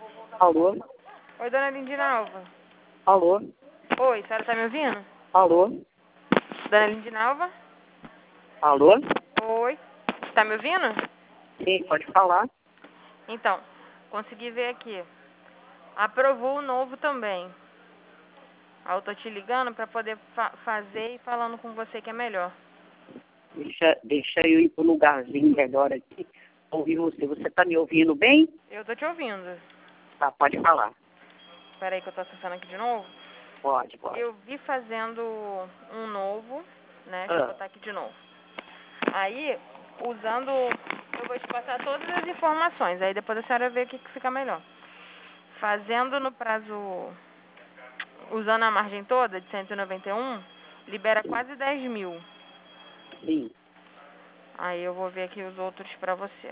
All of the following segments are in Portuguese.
Alô? Oi, dona Lindinalva. Alô? Oi, a senhora tá me ouvindo? Alô? Dona Lindinalva? Alô? Oi, tá me ouvindo? Sim, pode falar. Então, consegui ver aqui. Aprovou o novo também. Aí eu tô te ligando pra poder fazer e falando com você que é melhor. Deixa eu ir pro lugarzinho melhor aqui. Ouvir você. Você tá me ouvindo bem? Eu tô te ouvindo. Tá, pode falar. Espera aí que eu tô acessando aqui de novo. Pode. Eu vi fazendo um novo, né? Deixa eu botar aqui de novo. Aí, usando... Eu vou te passar todas as informações. Aí depois a senhora vê o que fica melhor. Fazendo no prazo... Usando a margem toda de 191, libera quase 10 mil. Sim. Aí eu vou ver aqui os outros pra você.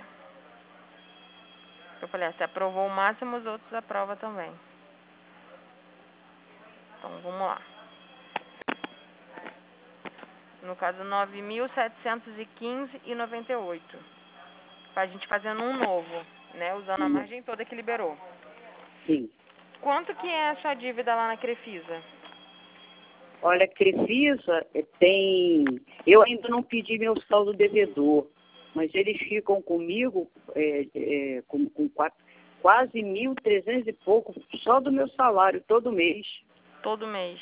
Eu falei, você aprovou o máximo, os outros aprova também. Então, vamos lá. No caso, 9.715,98. Pra gente fazendo um novo, né? Usando a margem toda que liberou. Sim. Quanto que é a sua dívida lá na Crefisa? Olha, Crefisa tem... Eu ainda não pedi meu saldo devedor, mas eles ficam comigo com quase 1.300 e pouco só do meu salário todo mês. Todo mês.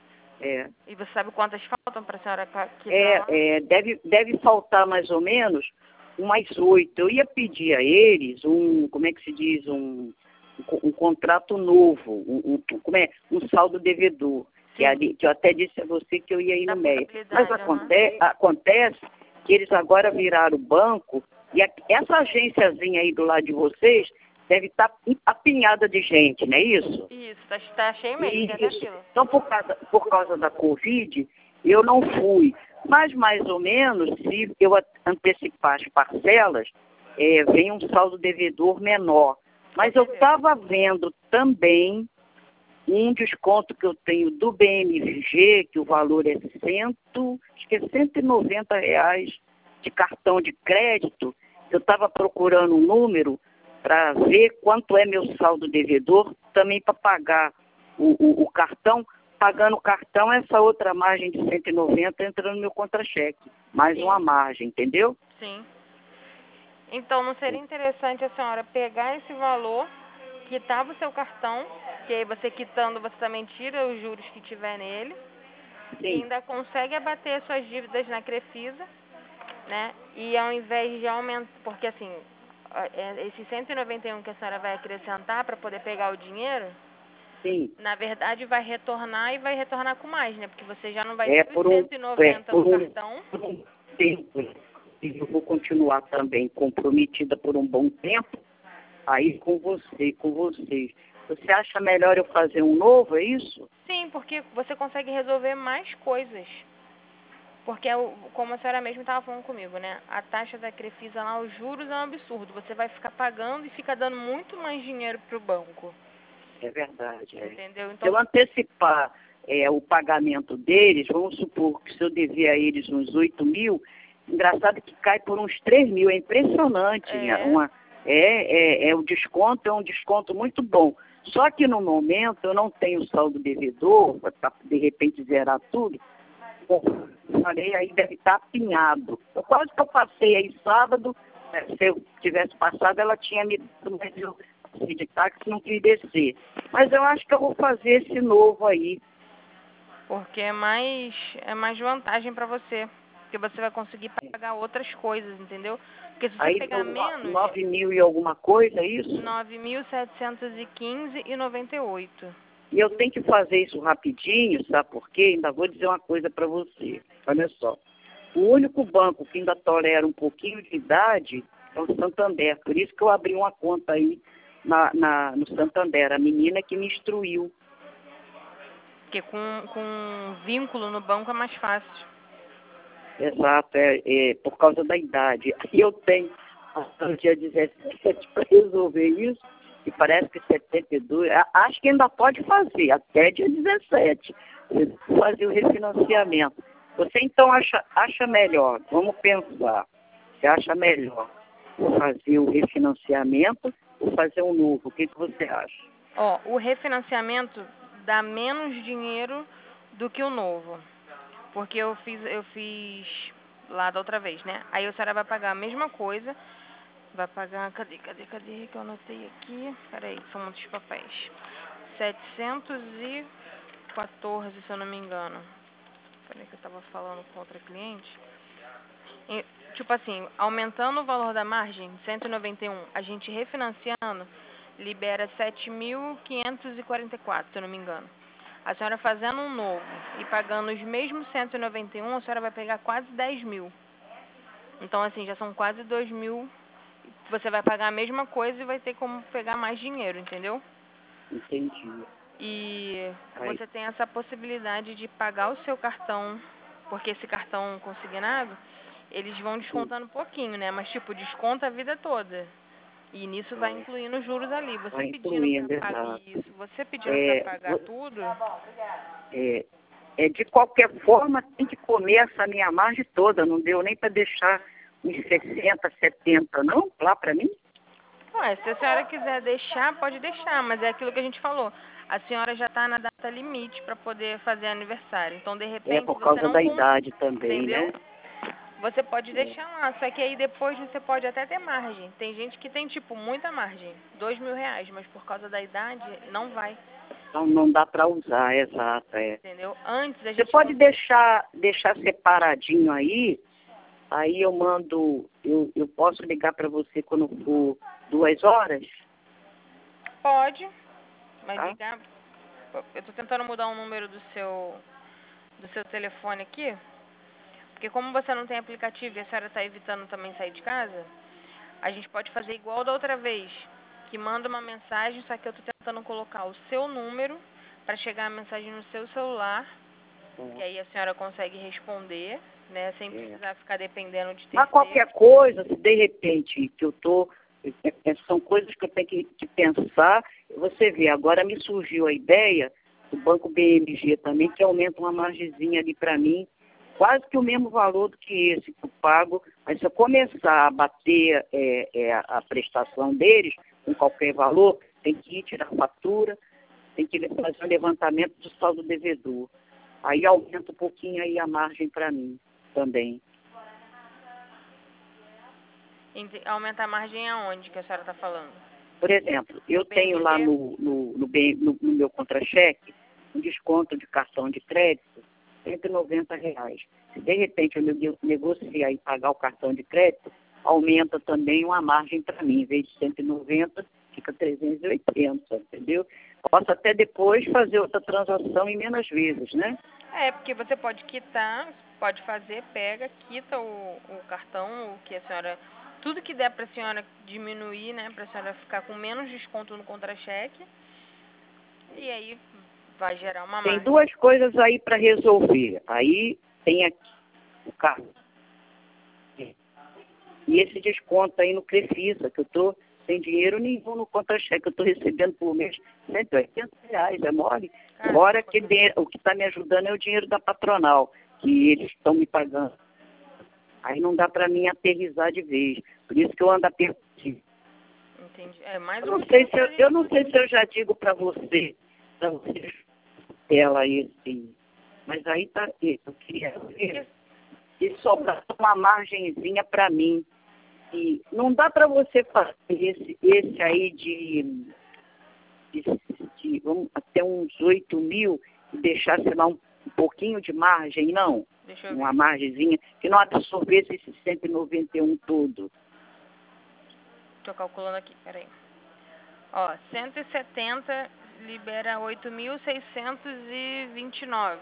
É. E você sabe quantas faltam para a senhora quitar lá? Deve faltar mais ou menos umas 8. Eu ia pedir a eles como é que se diz, um contrato novo, um saldo devedor. Que eu até disse a você que eu ia ir no MEI. Mas acontece que eles agora viraram o banco e essa agênciazinha aí do lado de vocês deve estar apinhada de gente, não é isso? Isso, está cheio mesmo. Isso. Então, por causa da Covid, eu não fui. Mas, mais ou menos, se eu antecipar as parcelas, vem um saldo devedor menor. Mas eu estava vendo também um desconto que eu tenho do BMG, que o valor é acho que é R$190 de cartão de crédito. Eu estava procurando um número para ver quanto é meu saldo devedor, também para pagar o cartão. Pagando o cartão, essa outra margem de 190 entra no meu contra-cheque. Mais uma margem, entendeu? Sim. Então, não seria interessante a senhora pegar esse valor, quitar o seu cartão, que aí você quitando, você também tira os juros que tiver nele, Sim. e ainda consegue abater suas dívidas na Crefisa, né? E ao invés de aumentar, porque assim, esse 191 que a senhora vai acrescentar para poder pegar o dinheiro, sim, na verdade vai retornar e vai retornar com mais, né? Porque você já não vai ter os 190 no cartão. Por um tempo. Eu vou continuar também comprometida por um bom tempo, aí com vocês. Você acha melhor eu fazer um novo, é isso? Sim, porque você consegue resolver mais coisas. Porque, como a senhora mesmo estava falando comigo, né? A taxa da Crefisa lá, os juros é um absurdo. Você vai ficar pagando e fica dando muito mais dinheiro para o banco. É verdade. Entendeu? Então, se eu antecipar o pagamento deles, vamos supor que se eu devia a eles uns 8 mil, engraçado que cai por uns 3 mil. É impressionante. O desconto é um desconto muito bom. Só que no momento eu não tenho saldo devedor, para de repente zerar tudo. Bom, falei, aí deve estar apinhado. Quase que eu passei aí sábado, se eu tivesse passado, ela tinha me dado, mas eu de táxi não quis descer. Mas eu acho que eu vou fazer esse novo aí. Porque é mais vantagem para você. Porque você vai conseguir pagar outras coisas, entendeu? Porque se você aí pegar menos... 9 mil e alguma coisa, é isso? 9.715,98. E eu tenho que fazer isso rapidinho, sabe por quê? Ainda vou dizer uma coisa para você. Olha só. O único banco que ainda tolera um pouquinho de idade é o Santander. Por isso que eu abri uma conta aí no Santander. A menina que me instruiu. Porque com vínculo no banco é mais fácil. Exato, por causa da idade. E eu tenho até o dia 17 para resolver isso. E parece que 72, acho que ainda pode fazer, até dia 17, fazer o refinanciamento. Você então acha melhor, vamos pensar, você acha melhor fazer o refinanciamento ou fazer um novo? O que você acha? Ó, o refinanciamento dá menos dinheiro do que o novo. Porque eu fiz lá da outra vez, né? Aí a senhora vai pagar a mesma coisa. Vai pagar, cadê que eu anotei aqui? Peraí, são muitos papéis. 714, se eu não me engano. Peraí que eu tava falando com outra cliente. Tipo assim, aumentando o valor da margem, 191, a gente refinanciando, libera 7.544, se eu não me engano. A senhora fazendo um novo e pagando os mesmos 191, a senhora vai pegar quase 10 mil. Então, assim, já são quase 2 mil. Você vai pagar a mesma coisa e vai ter como pegar mais dinheiro, entendeu? Entendi. E Aí. você tem essa possibilidade de pagar o seu cartão, porque esse cartão consignado, eles vão descontando um pouquinho, né? Mas, tipo, desconta a vida toda. E nisso vai incluindo os juros ali. Você Vai pedindo incluindo, para pagar exato. isso, você pedindo para pagar tudo. De qualquer forma, tem que comer essa minha margem toda. Não deu nem para deixar uns 60, 70, não? Lá para mim? Ué, se a senhora quiser deixar, pode deixar, mas é aquilo que a gente falou. A senhora já está na data limite para poder fazer aniversário. Então, de repente, Por você causa não da idade também, entendeu? né? Você pode deixar lá, só que aí depois você pode até ter margem. Tem gente que tem, tipo, muita margem, 2 mil reais, mas por causa da idade, não vai. Então não dá para usar, exato. Entendeu? Antes a Você gente pode deixar separadinho aí eu mando, eu posso ligar para você quando for 2 horas? Pode, mas Tá? ligar. Eu tô tentando mudar o número do seu telefone aqui, porque como você não tem aplicativo e a senhora está evitando também sair de casa, a gente pode fazer igual da outra vez, que manda uma mensagem, só que eu tô tentando colocar o seu número para chegar a mensagem no seu celular, que aí a senhora consegue responder, né, sem precisar ficar dependendo de terceiros. Mas qualquer coisa, se de repente que eu tô, são coisas que eu tenho que pensar. Você vê, agora me surgiu a ideia do Banco BMG também, que aumenta uma margenzinha ali para mim, quase que o mesmo valor do que esse que eu pago, mas se eu começar a bater a prestação deles com qualquer valor, tem que ir tirar a fatura, tem que fazer o levantamento do saldo devedor. Aí aumenta um pouquinho aí a margem para mim também. Aumenta a margem aonde que a senhora está falando? Por exemplo, eu tenho lá no meu contra-cheque um desconto de cartão de crédito R$190. Se de repente eu negociar e pagar o cartão de crédito, aumenta também uma margem para mim. Em vez de 190, fica 380, entendeu? Posso até depois fazer outra transação em menos vezes, né? Porque você pode quitar, pode fazer, pega, quita o cartão, o que a senhora... Tudo que der para a senhora diminuir, né, para a senhora ficar com menos desconto no contra-cheque, e aí vai gerar uma margem. Tem 2 coisas aí para resolver. Aí tem aqui o carro. E esse desconto aí no Crefisa, que eu estou sem dinheiro nenhum no contra-cheque, eu estou recebendo por mês R$180, é mole. Agora que o que está me ajudando é o dinheiro da patronal, que eles estão me pagando. Aí não dá para mim aterrissar de vez. Por isso que eu ando apertando. Entendi. Mais eu não sei se eu já digo para você ela aí, assim. Mas aí tá, eu queria ver se sobrar uma margenzinha para mim. E não dá para você fazer esse aí de vamos, até uns 8 mil e deixar, sei lá, um pouquinho de margem, não. Uma margenzinha que não absorvesse esse 191 todo. Estou calculando aqui, peraí. Ó, 170 libera 8.629.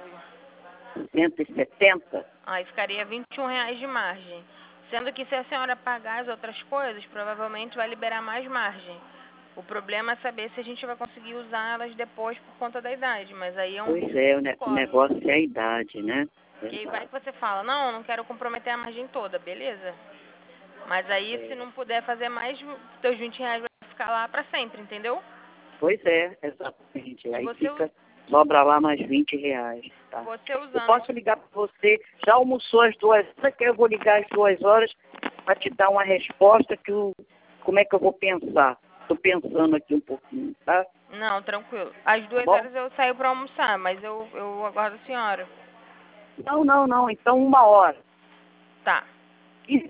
170? Aí ficaria R$21 de margem. Sendo que se a senhora pagar as outras coisas, provavelmente vai liberar mais margem. O problema é saber se a gente vai conseguir usar elas depois por conta da idade, mas aí é um risco. O negócio é a idade, né? Porque aí vai que você fala, não quero comprometer a margem toda, beleza. Mas aí se não puder fazer mais, teus R$20 vai ficar lá para sempre, entendeu? Pois é, exatamente. Aí sobra lá mais R$20. Tá? Eu posso ligar para você, já almoçou às 2 horas, que eu vou ligar às 2 horas para te dar uma resposta como é que eu vou pensar. Tô pensando aqui um pouquinho, tá? Não, tranquilo. Às 2 horas eu saio para almoçar, mas eu aguardo a senhora. Não. Então 1 hora. Tá. E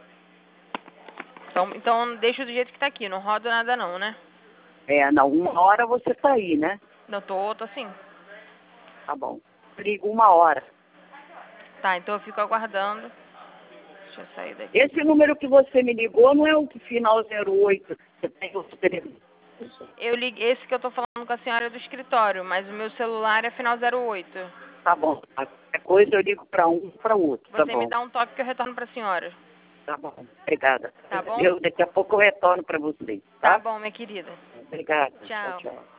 Então deixa do jeito que tá aqui, não rodo nada não, né? não, 1 hora você tá aí, né? Não, tô sim. Tá bom. Ligo 1 hora. Tá, então eu fico aguardando. Deixa eu sair daqui. Esse número que você me ligou não é o final 08. Você tem outro telefone. Eu liguei, esse que eu tô falando com a senhora é do escritório, mas o meu celular é final 08. Tá bom. Qualquer coisa eu ligo para um para o outro. Tá Você bom. me dá um toque que eu retorno pra senhora. Tá bom. Obrigada. Tá bom? Daqui a pouco eu retorno para você. Tá Tá? bom, minha querida. Obrigada. Tchau. Tchau.